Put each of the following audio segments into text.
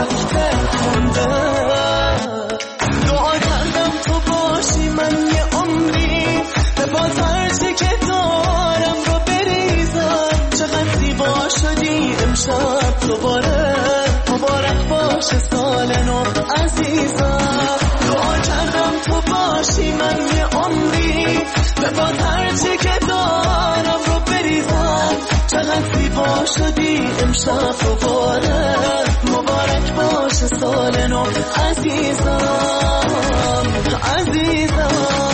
رفته مونده. دعا کردم تو باشی من یه عمری به بازرچی که دارم رو بریزم. چقدر زیبا شدی امشب دوباره، مبارک باشه سال نو عزیزم. دعا کردم تو باشی من یه عمری به بازرچی که دارم رو بریزم. چقدر زیبا شدی امشب دوباره، مبارک باشه سال نو عزیزم عزیزم.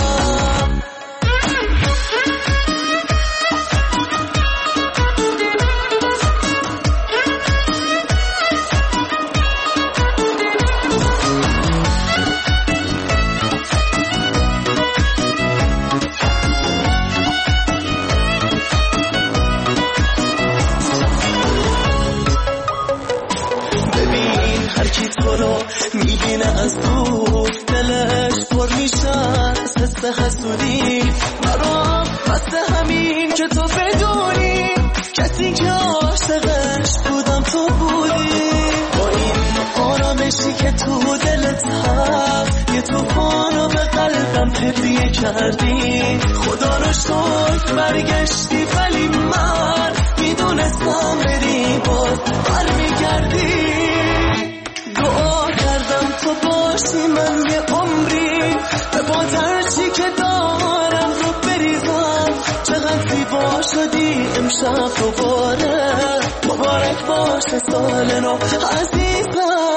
میبینه از دور دلش پر میشه سست حسودی. برام بسته همین که تو بدونی کسی که عاشقش بودم تو بودی. با این آرامشی که تو دلت هست یه توفانو به قلبم هدیه کردی. خدا رو شکر برگشتی ولی من میدونستم بری باز برمیگردی. دعا کردم تو باشی من یه عمری به بازرچی که دارم رو بریزم. چقدر زیبا شدی امشب دوباره، مبارک باشه سال نو عزیزم.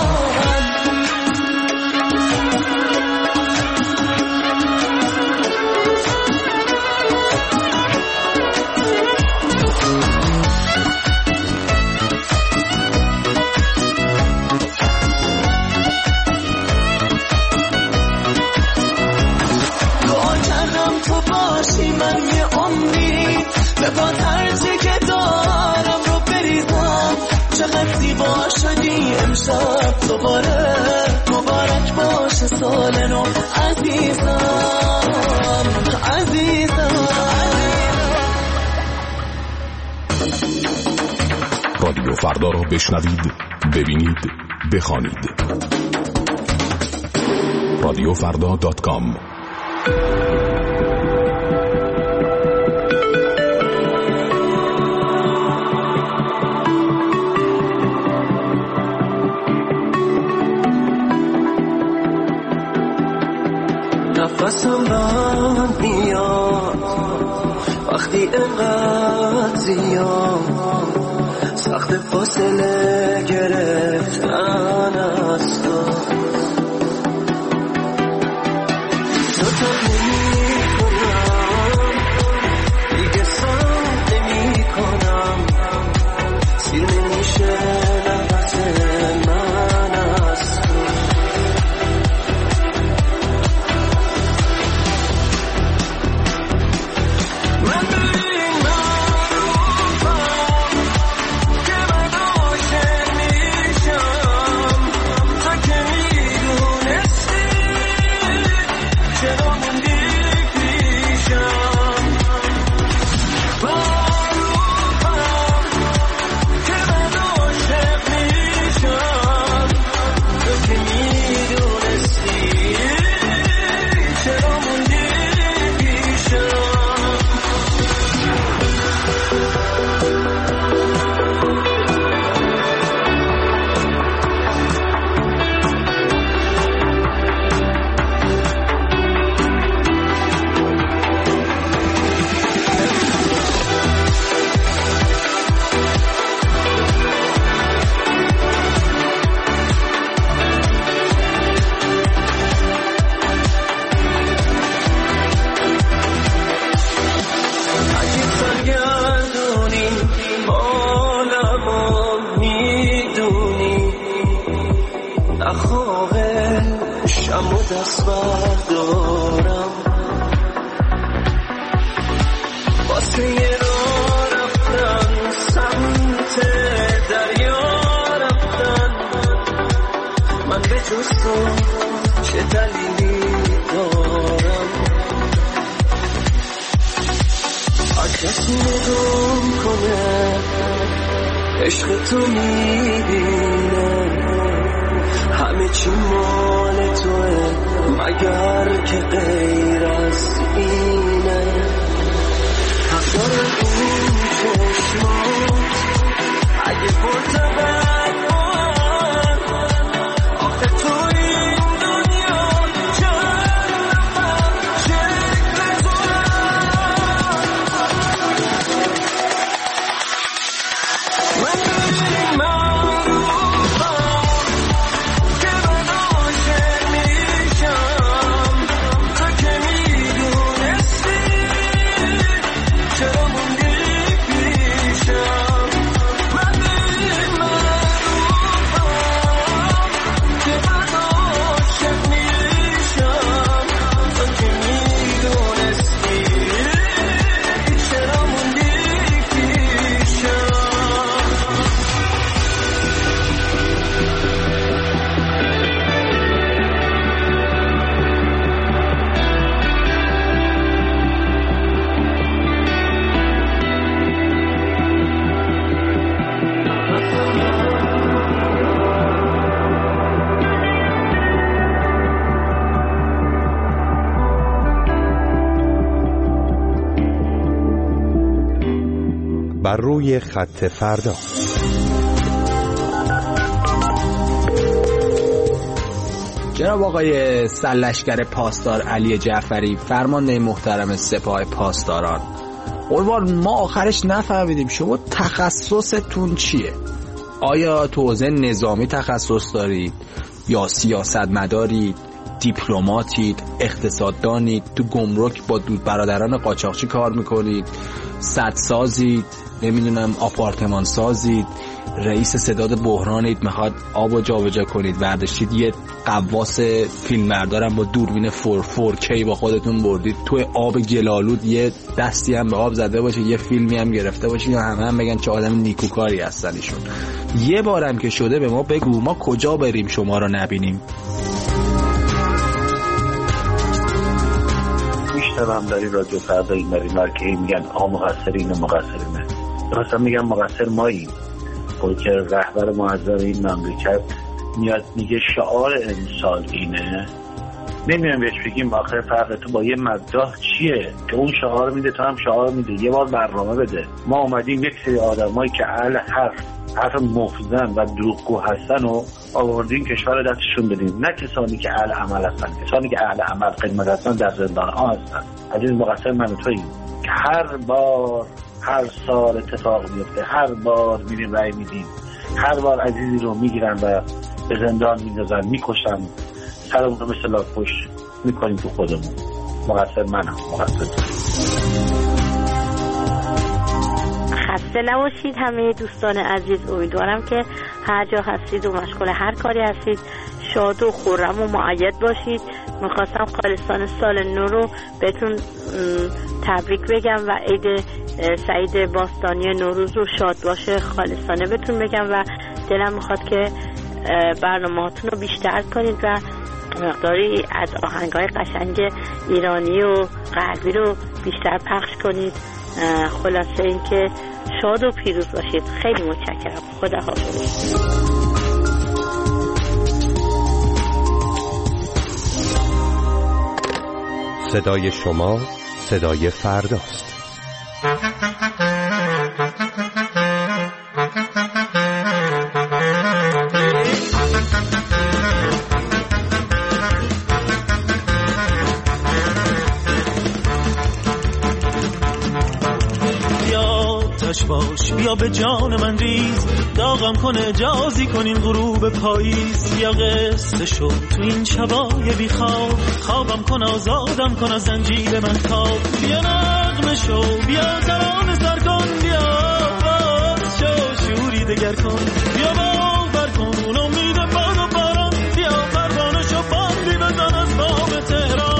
من یه عمری به بازرچی که دارم رو بریزم. چقدر زیبا شدی امشب دوباره، مبارک باشه سال نو عزیزم عزیزم. رادیو فردا رو بشنوید، ببینید، بخوانید. رادیوفردا.com. نفسم بند میاد وقتی اینقدر زیاد سخت فاصله گرفتن از تو. زودت نمی کنم دیگه سم نمی کنم، سیر نمیشه نفس من از تو. دست بردارم واسه یه راه رفتن سمت دریا رفتن. من به جز تو چه دلیلی دارم؟ هر کسی نگم کنه عشق تو میبینه همه چی مال توه، مگر که غیر از اینه. حضار این چشمات اگه پرتبت باید، آخه تو این دنیا چندم شکل توه. من روحم که من عاشق میشم، تو که میدونستی چرا موندی پیشم. من روحم که من عاشق میشم، تو که میدونستی چرا موندی پیشم. بر روی خط فردا. جناب آقای سرلشکر پاسدار علی جعفری، فرمانده محترم سپاه پاسداران، قربان ما آخرش نفهمیدیم شما تخصصتون چیه؟ آیا تو حوزه نظامی تخصص دارید یا سیاستمدارید، دیپلماتید، اقتصاددانید، تو گمرک با برادران قاچاقچی کار میکنید، سدسازید، نمیدونم آپارتمان سازید، رئیس ستاد بحرانید، میخواد آبو جابجا کنید، برداشتید یه قواس فیلمبردارم با دوربین 4K با خودتون بردید توی آب گلالود، یه دستی هم به آب زده باشه، یه فیلمی هم گرفته باشه، یا هم بگن چه آدم نیکوکاری هستن ایشون. یه بارم که شده به ما بگو ما کجا بریم شما رو نبینیم. میشنوم داری رادیو فردا این داری که میگن مقصرین مقصرینه، مثلا میگن مقصر ماییم. خود که رهبر معظم این مملکت میاد میگه شعار امسال اینه، نمیان بهش بگیم آخر فرق تو با یه مداح چیه که اون شعار میده تو هم شعار میده، یه بار برنامه بده. ما اومدیم یک سری آدمایی که اهل حرف مفزن و دروغگو هستن و آوردیم کشور دستشون بدیم، نه کسانی که اهل عمل هستن. کسانی که اهل عمل قدمت هستن در زندان ها هستن. عزیز مقصر من و توییم که هر بار هر سال اتفاق میفته، هر بار میریم رای میدیم، هر بار عزیزی رو میگیرن و به زندان میندازن، میکشن، سرمون رو مثل لاک‌پشت میکنیم تو خودمون. مقصر منم، مقصر خسته نباشید همه دوستان عزیز. امیدوارم که هر جا هستید و مشغول هر کاری هستید شاد و خرم و مؤید باشید. میخواستم خالصانه سال نو رو بهتون تبریک بگم و عید سعید باستانی نوروز رو شاد باشه خالصانه بهتون بگم و دلم میخواد که برنامه‌هاتون رو بیشتر کنید و مقداری از آهنگای قشنگ ایرانی و غربی رو بیشتر پخش کنید. خلاصه این که شاد و پیروز باشید. خیلی متشکرم. خداحافظ. صدای شما صدای فرداست. باش بیا به جان من ریز، داغم کنه جازی کنین غروب پاییز. یا قصه شد تو این شبای بی خواب، خوابم کن آزادم کن از زنجیر من تاب. بیا نغمه شو بیا ترانه سر کن، بیا باز شو شوری دگر کن، بیا باور کن اون امید باد و باران، بیا پروانه شو باندی بزن از بام تهران.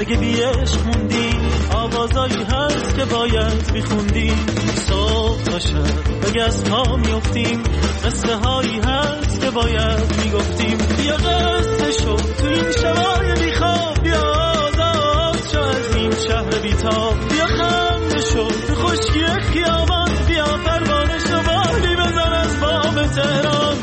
اگه بی عشق موندیم آوازایی هست که باید میخوندیم صبح تا شب اگه از پا میافتیم قصه هایی هست که باید میگفتیم بیا قصه شو تو این شبای بیخواب بیا آزاد شو از این شهر بیتاب بیا خنده شو تو خشکی خیابان بیا پروانه شو بالی بزن از بام تهران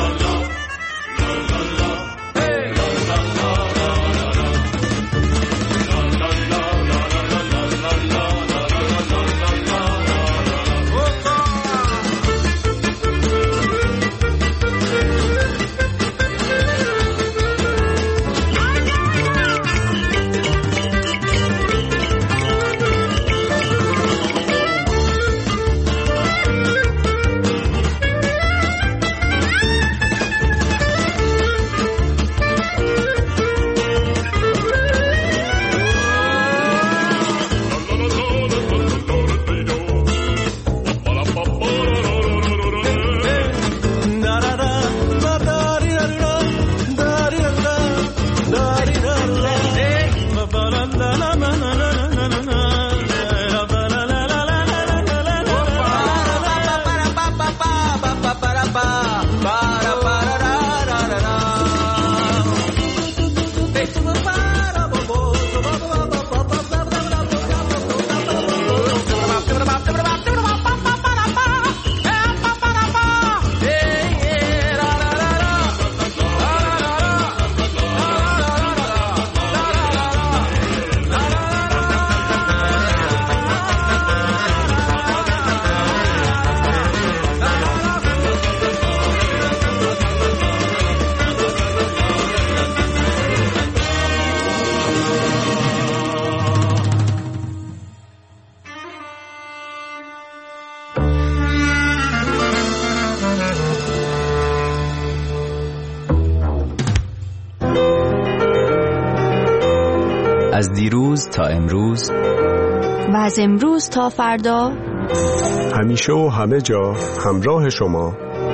از دیروز تا امروز و از امروز تا فردا همیشه و همه جا همراه شما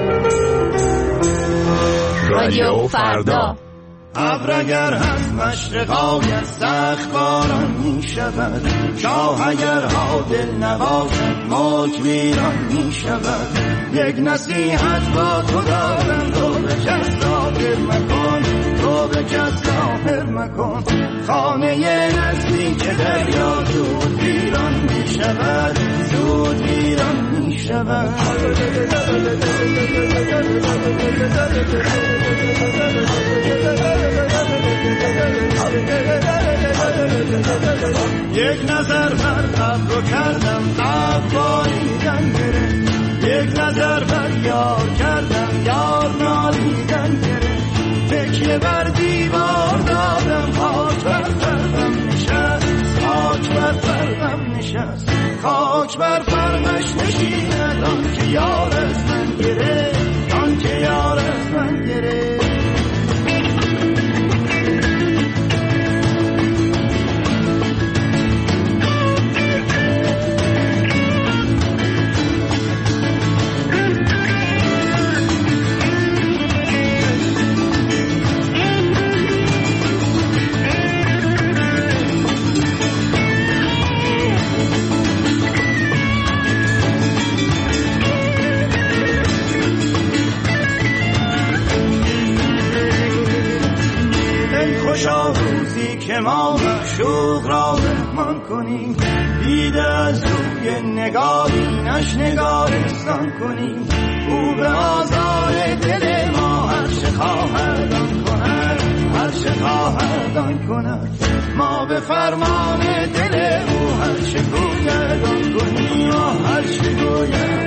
رادیو فردا. ابر اگر از مشرقای سخت باران می شود شاه اگر حادل نباشد ملک ویران می شود یک نصیحت با تو دارم تو به کس ظاهر مکن تو به کس ظاهر مکن خانه نزدیک دریا زود ویران می شود زود ویران می شود یک نظر بر ابرو کردم ابر باریدن گرفت یک نظر بر یار کردم یار نالیدن گرفت تکیه بر دیوار دادم خاک بر فرقم نشست خاک بر فرقم نشست خاک بر فرقش نشیند آن که یار از من گرفت آن که یار از من گرفت خوشا روزی که ما معشوق را مهمان کنیم دیده از روی نگارینش نگارستان کنیم او به آزار دل ما هر چه خواهد آن کند هر چه خواهد آن کند ما به فرمان دل او هر چه گوید آن کنیم هر چه گوید